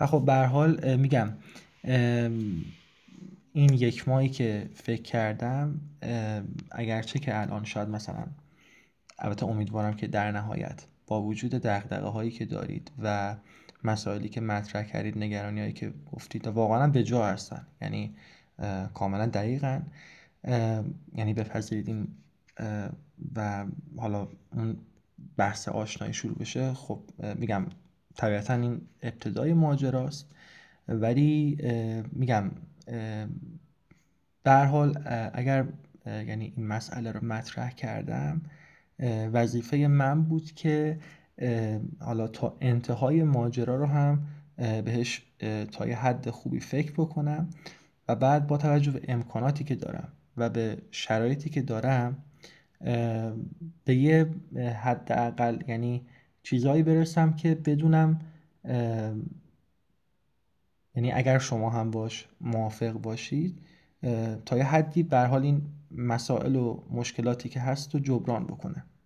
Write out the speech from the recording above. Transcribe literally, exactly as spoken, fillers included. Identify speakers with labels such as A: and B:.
A: و خب به هر حال اه، میگم ام، این یک ماهی که فکر کردم، ام، اگرچه که الان شاید مثلا، البته امیدوارم که در نهایت با وجود دغدغه هایی که دارید و مسائلی که مطرح کردید، نگرانی هایی که گفتید واقعا به جا هستن، یعنی اه، کاملا دقیقاً، اه، یعنی بپذیرید این اه، و حالا اون بحث آشنایی شروع بشه. خب اه، میگم طبیعتا این ابتدای ماجراست، ولی اه، میگم اه، به هر حال اه، اگر اه، یعنی این مسئله رو مطرح کردم، اه، وظیفه من بود که اه، حالا تا انتهای ماجرا رو هم اه، بهش اه، تا یه حد خوبی فکر بکنم و بعد با توجه به امکاناتی که دارم و به شرایطی که دارم اه، به یه حد اقل، یعنی چیزایی برسم که بدونم، اه، یعنی اگر شما هم باش موافق باشید، اه، تا یه حدی به هر حال این مسائل و مشکلاتی که هست رو جبران بکنه.